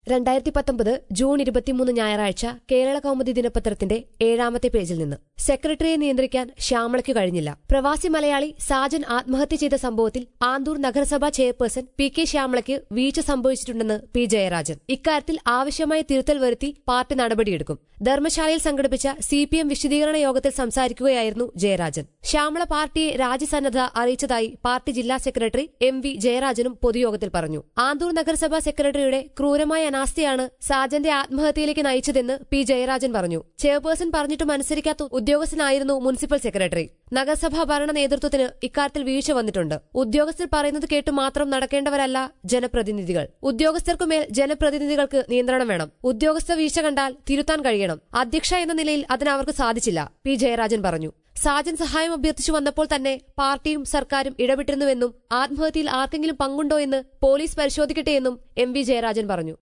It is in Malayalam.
2019 ജൂൺ 23 ഞായറാഴ്ച കേരള കൗമുദി ദിനപത്രത്തിന്റെ 7ാമത്തെ പേജിൽ നിന്ന് സെക്രട്ടറിയെ നിയന്ത്രിക്കാൻ ശ്യാമളയ്ക്ക് കഴിഞ്ഞില്ല. പ്രവാസി മലയാളി സാജൻ ആത്മഹത്യ ചെയ്ത സംഭവത്തിൽ ആന്തൂർ നഗരസഭാ ചെയർപേഴ്സൺ പി കെ ശ്യാമളയ്ക്ക് വീഴ്ച സംഭവിച്ചിട്ടുണ്ടെന്ന് പി ജയരാജൻ. ഇക്കാര്യത്തിൽ ആവശ്യമായ തിരുത്തൽ വരുത്തി പാർട്ടി നടപടിയെടുക്കും. ധർമ്മശാലയിൽ സംഘടിപ്പിച്ച CPM വിശദീകരണ യോഗത്തിൽ സംസാരിക്കുകയായിരുന്നു ജയരാജൻ. ശ്യാമള പാർട്ടിയെ രാജ്യസന്നദ്ധത അറിയിച്ചതായി പാർട്ടി ജില്ലാ സെക്രട്ടറി MV ജയരാജനും പൊതുയോഗത്തിൽ പറഞ്ഞു. ആന്തൂർ നഗരസഭാ സെക്രട്ടറിയുടെ ക്രൂരമായ അനാസ്ഥയാണ് സാജന്റെ ആത്മഹത്യയിലേക്ക് നയിച്ചതെന്ന് പി ജയരാജൻ പറഞ്ഞു. ചെയർപേഴ്സൺ പറഞ്ഞിട്ടും അനുസരിക്കാത്ത ഉദ്യോഗസ്ഥനായിരുന്നു മുനിസിപ്പൽ സെക്രട്ടറി. നഗരസഭാ ഭരണ നേതൃത്വത്തിന് ഇക്കാര്യത്തിൽ വീഴ്ച വന്നിട്ടുണ്ട്. ഉദ്യോഗസ്ഥർ പറയുന്നത് കേട്ട് മാത്രം നടക്കേണ്ടവരല്ല ജനപ്രതിനിധികൾ. ഉദ്യോഗസ്ഥർക്കുമേൽ ജനപ്രതിനിധികൾക്ക് നിയന്ത്രണം വേണം. ഉദ്യോഗസ്ഥ വീഴ്ച കണ്ടാൽ തിരുത്താൻ കഴിയണം. അധ്യക്ഷ എന്ന നിലയിൽ അതിന് അവർക്ക് സാധിച്ചില്ല, പി ജയരാജൻ പറഞ്ഞു. സാജൻ സഹായം അഭ്യർത്ഥിച്ചു വന്നപ്പോൾ തന്നെ പാർട്ടിയും സർക്കാരും ഇടപെട്ടിരുന്നുവെന്നും ആത്മഹത്യയിൽ ആർക്കെങ്കിലും പങ്കുണ്ടോ എന്ന് പോലീസ് പരിശോധിക്കട്ടെയെന്നും MV ജയരാജൻ പറഞ്ഞു.